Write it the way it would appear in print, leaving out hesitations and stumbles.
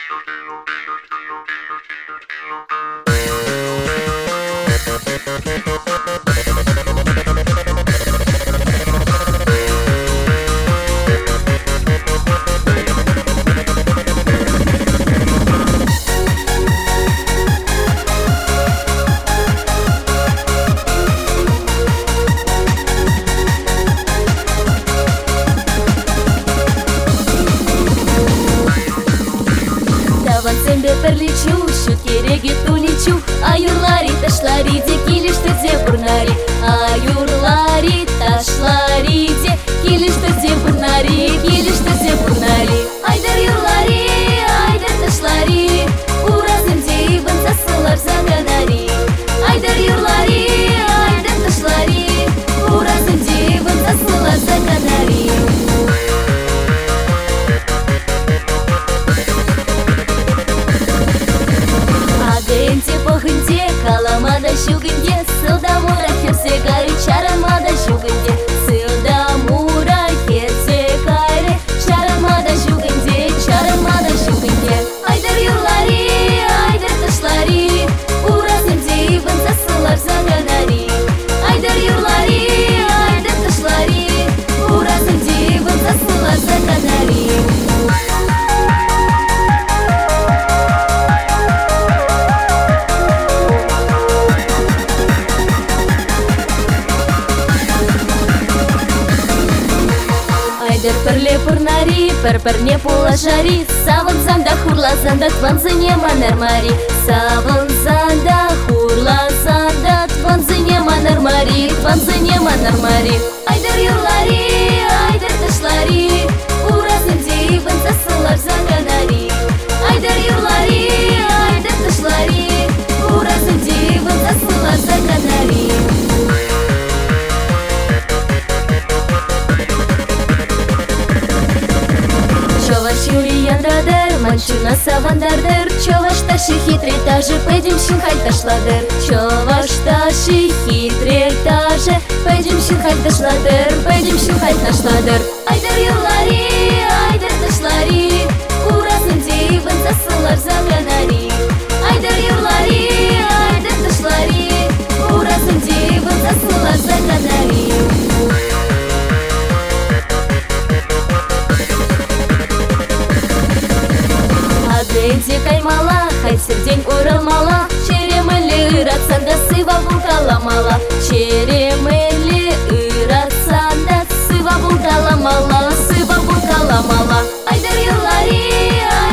Perličiu, šiukė regitų lyčių, ajurlari, tašlari, dėkilišta dzeburnari, ajurlari, tašlari, dėkilišta dzeburnari, kilišta dzeburnari, aydar yurlari, aydar tašlari, urazım deyibin tasılar zaganari, aydar yurlari, aydar taşlari, urazım deyibin tasılar zaganari. Каламада шугынде, сылдамура херсе гайры, чарамада шугынде, сылдамура херсе гайры, чарамада шугынде, чарамада шугынде. Айдар юрлари, айдар ташлари, уразым дейбін засылар заганари. Айдар юрлари, айдар ташлари, уразым дейбін засылар заганари. Перле пырнари, пер-перне пулашари, савын занда хурлазанда тванзыне манармари, савын занда хурлазанда тванзыне манармари, тванзыне манармари. Айдар юрлари, айдар ташлари, уразым дейбін засылар заганари. Айдар юрлари, айдар ташлари, уразым дейбін засылар заганари. Манчуна савандардыр, човаш таши хитре таже, пойдем шинхаль ташладыр. Човаш таши хитре таже, пойдем шинхаль ташладыр, пойдем шинхаль ташладыр. Айдар юрлари, айдар ташлари, уразым дейбін засылар заганари. Айдар юрлари, айдар ташлари, уразым дейбін засылар заганари. Денде каймала, хайсыр день уралмала, черемелі ыратсанда сыва бұлталамала, черемелі ыратсанда сыва бұлталамала, сыва бұлталамала. Айдар юрлари,